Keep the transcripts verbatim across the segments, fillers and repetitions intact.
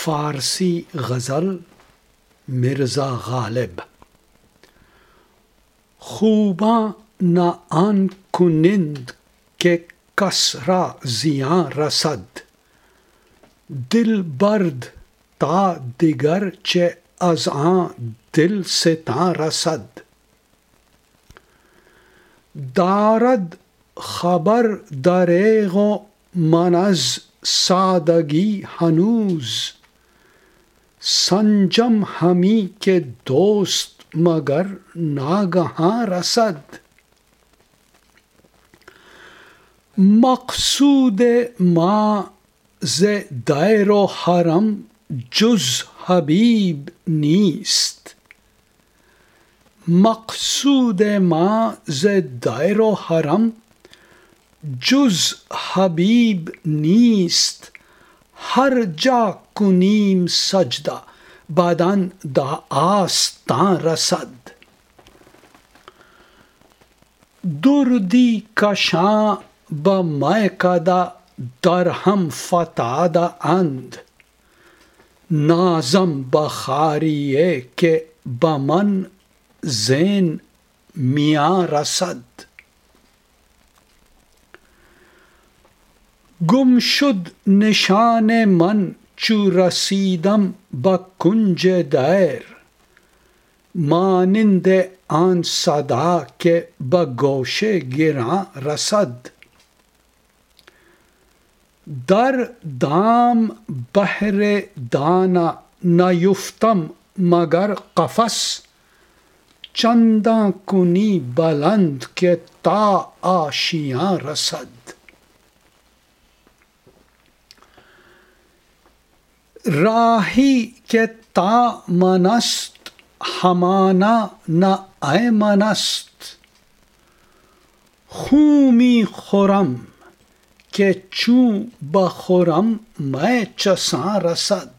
فارسی غزل مرزا غالب. خوباں نہ آن کنند که کس را زیان رسد، دل برد تا دیگر چه از آن دل ستان رسد. دارد خبر دریغ و من از سادگی هنوز، سنجم همی که دوست مگر ناگهان رسد. مقصود ما ز دیر و حرم جز حبیب نیست، مقصود ما ز دیر و حرم جز حبیب نیست. هر جا کنیم سجده بدن دا آستان رسد. دردی کشان به میکده درهم فتاده اند، نازم بخاریه که به من زین میان رسد. گم شد نشان من چو رسیدم به کنج دیر، مانند آن صدا که به گوش گران رسد. در دام بحر دانا نیفتم مگر قفس، چندان کنی بلند که تا آشیان رسد. راهی که تا من است همانا نه ایمن است، خو می خورم که چون بخورم می چسان رسد.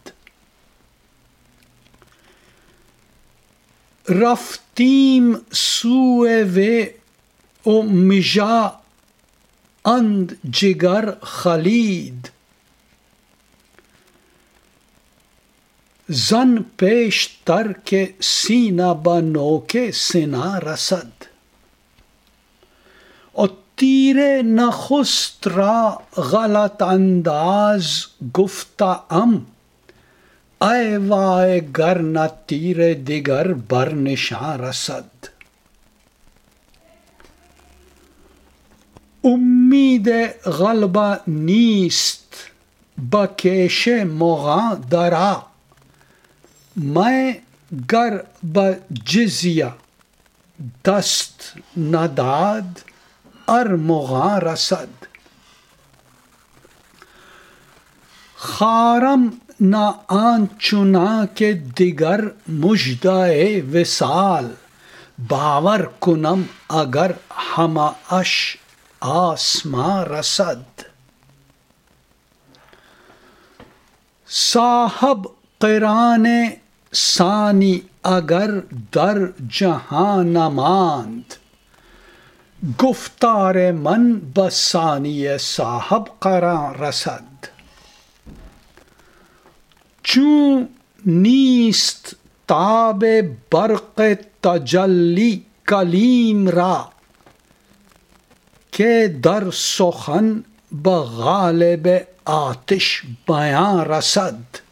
رفتیم سوی وی و مژه اند جگر خلید، زن پیشتر که سینه به نوک سنا رسد. و تیر نخست را غلط انداز گفته ام، ای وای گر نه تیر دیگر بر نشان رسد. امید غلبه نیست به کیش مغان درا، میں گر به جزیه دست نداد ارمغان رسد. خارم نه آنچنان که دیگر مژده وصال، باور کنم اگر همه اش آسمان رسد. صاحب قران ثانی اگر در جهان نماند، گفتار من به ثانی صاحب قران رسد. چون نیست تاب برق تجلی کلیم را، که در سخن به غالب آتش بیان رسد.